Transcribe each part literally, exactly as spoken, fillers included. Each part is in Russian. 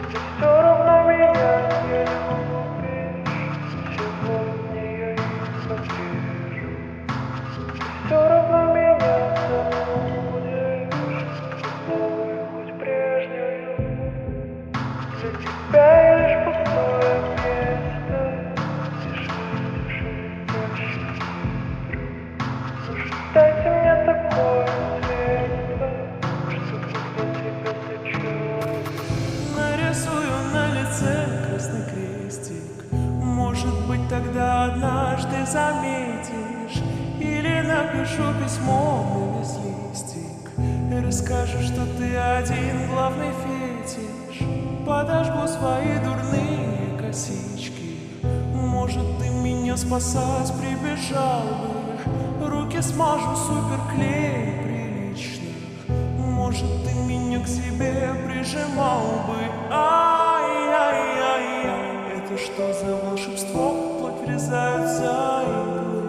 Все равно меня не любишь, сегодня я их отрежу. Все равно меня забудешь, новую хоть прежнюю. Для тебя я лишь пустое место, тиши, тиши, летящих ветров. Лишь дайте мне такое детство, чтобы для тебя ты человек. Нарисую на лице красный крестик. Может быть, тогда однажды заметишь. Или напишу письмо на весь листик и расскажу, что ты один главный фетиш. Подожгу свои дурные косички. Может, ты меня спасать прибежал бы. Руки смажу суперклеем приличных. Может, ты меня к себе прижимал бы. Ай-яй-яй-яй, это что за волшебство? Плоть врезаются иглы.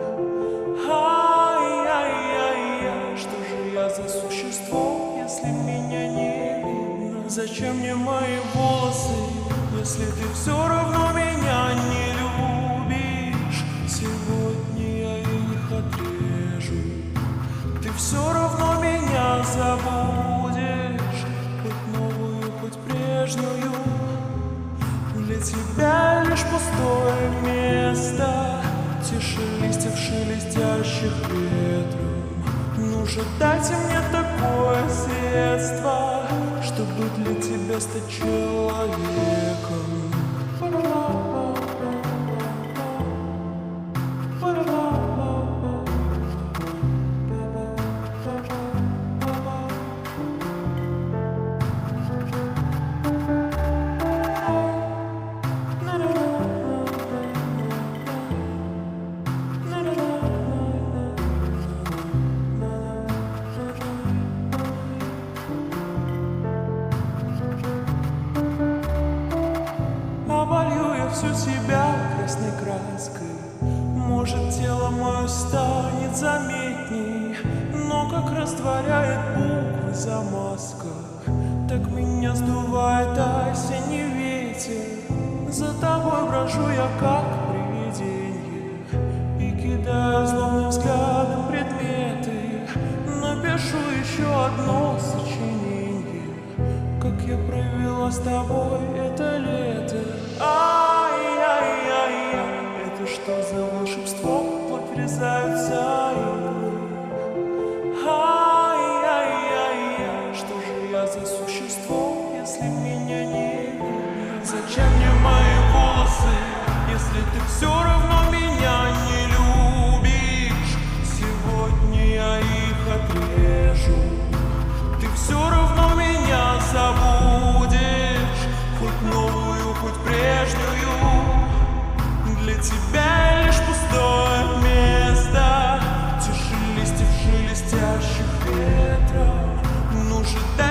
Ай-яй-яй-яй, что же я за существо, если меня не видно? Зачем мне мои волосы, если ты все равно меня не любишь? Сегодня я их отрежу. Ты все равно меня забудешь, хоть новую, хоть прежнюю. Для тебя лишь пустое место, тише листьев, шелестящих ветром. Ну же, дайте мне такое средство, чтобы для тебя стать человеком. Оболью я всю себя красной краской. Может, тело мое станет заметней, но как растворяет буквы за масках, так меня сдувает осенний ветер. За тобой брожу я как привидение и кидаю злобным взглядом предметы. Напишу еще одно сочинение, как я провела с тобой это лето. Ай-яй-яй-яй, это что за волшебство? Плоть врезаются иглы. Ай-яй-яй-яй, что же я за существо, если меня не видно? Зачем мне мои волосы, если ты все равно меня не любишь? Сегодня я их отрежу. Ты все равно меня забудешь, хоть новую, хоть прежнюю. Для тебя лишь пустое место, тиши листьев, шелестящих ветром. Ну же, дай